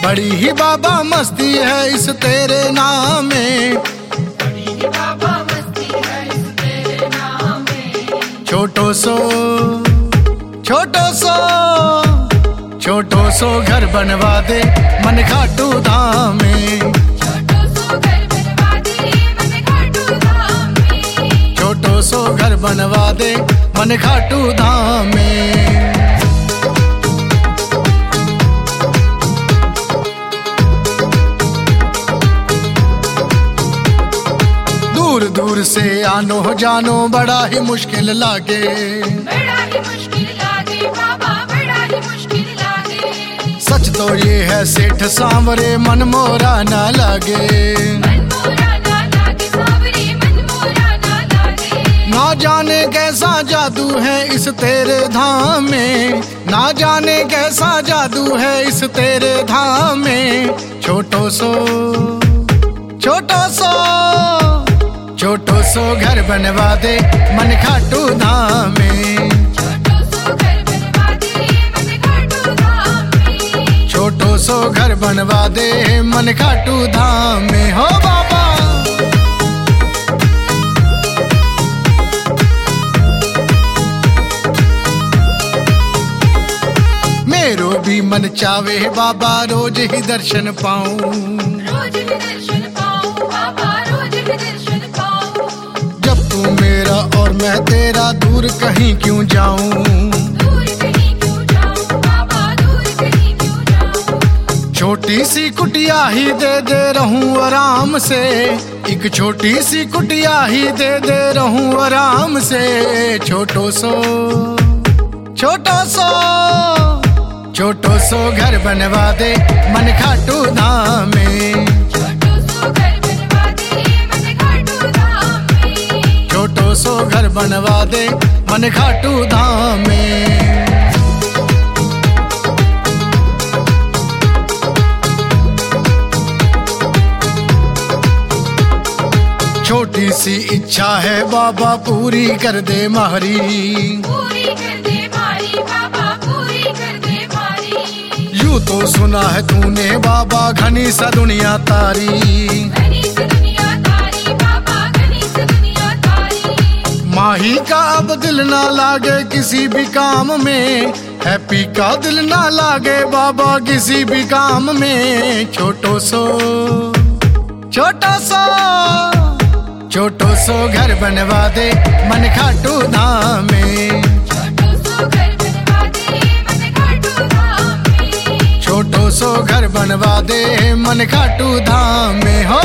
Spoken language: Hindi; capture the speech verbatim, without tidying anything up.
बड़ी ही बाबा मस्ती है इस तेरे नाम में, बड़ी ही बाबा मस्ती है इस तेरे नाम में। छोटो सो छोटो सो छोटो सो घर बनवा दे मन खाटू धाम में, छोटो सो घर बनवा दे मन खाटू धाम में। छोटो सो घर बनवा दे मन खाटू धाम में। दूर दूर से आनो जानो बड़ा ही मुश्किल लागे, बड़ा ही मुश्किल लागे बाबा, बड़ा ही मुश्किल लागे। सच तो ये है सेठ सांवरे मन मोरा ना लागे, मन मोरा ना लागे सांवरे, मन मोरा ना लागे। ना जाने कैसा जादू है इस तेरे धाम में, ना जाने कैसा जादू है इस तेरे धाम में। छोटो सो छोटो सो छोटो सो घर बनवा दे मन खाटू धाम में, छोटो सो घर बनवा दे मन खाटू धाम में। छोटो सो घर बनवा दे मन खाटू धाम में। हो बाबा मेरो भी मन चावे बाबा रोज ही दर्शन पाऊं, रोज ही दर्शन पाऊं बाबा, रोज ही दर्शन पाऊं। जब तू मेरा और मैं तेरा दूर कहीं क्यों जाऊं, दूर कहीं क्यों जाऊं बाबा, दूर कहीं क्यों जाऊं। छोटी सी कुटिया ही दे दे रहूं आराम से, एक छोटी सी कुटिया ही दे दे रहूं आराम से। छोटो सो छोटो सो छोटो सो घर बनवा दे मन खाटू धाम में, छोटो सो घर बनवा दे मन खाटू धाम में। छोटो सो घर बनवा दे मन खाटू धाम में। छोटी सी इच्छा है बाबा पूरी कर दे मारी, पूरी कर दे मारी बाबा, पूरी कर दे मारी। यूं तो सुना है तूने बाबा घनी सा दुनिया तारी, घनी सी दुनिया तारी बाबा, घनी सी दुनिया तारी। माही का अब दिल ना लागे किसी भी काम में, हैप्पी का दिल ना लागे बाबा किसी भी काम में। छोटो सो छोटो सो छोटो सो घर बनवा दे मन खाटू धाम में, छोटो सो घर बनवा दे मन खाटू धाम में। छोटो सो घर बनवा दे मन खाटू धाम में। हो